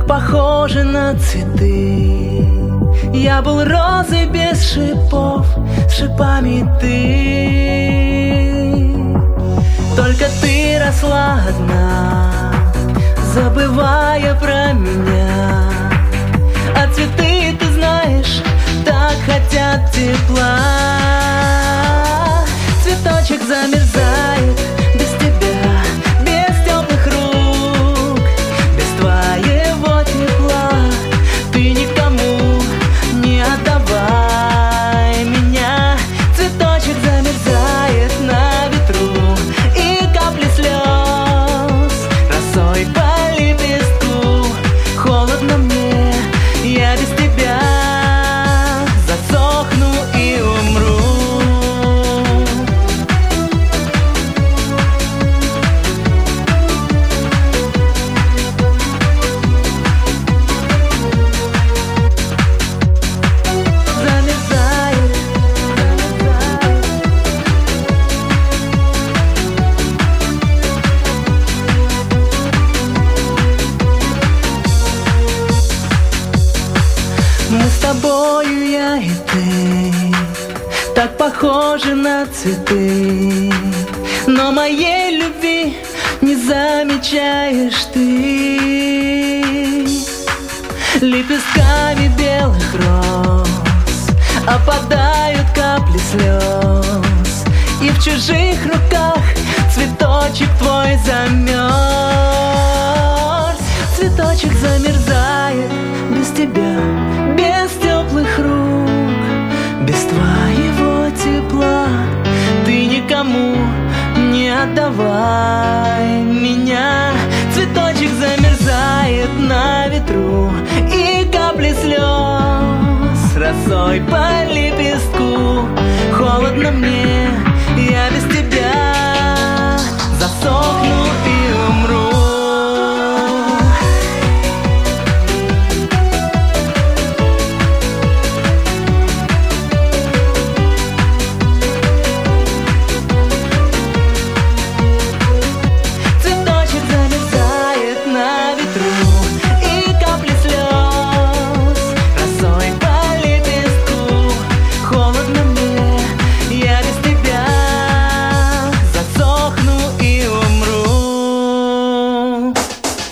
похожи на цветы. Я был розой без шипов, с шипами ты. Только ты росла одна, забывая про меня. А цветы, ты знаешь, так хотят тепла. Цветочек замерзает без тебя, без теплых рук, без твоего тепла. Ты никому не отдавай меня. Цветочек замерзает на ветру, и капли слез росой по лепестку. Холодно мне, я без тебя засохну и умру. Мы с тобою, я и ты, так похожи на цветы, но моей любви не замечаешь ты. Лепестками белых роз опадают капли слез, и в чужих руках цветочек твой замерз. Цветочек замерзает без тебя, без теплых рук, без твоего тепла. Ты никому не отдавай меня. Цветочек замерзает на ветру, и капли слез росой по лепестку. Холодно мне,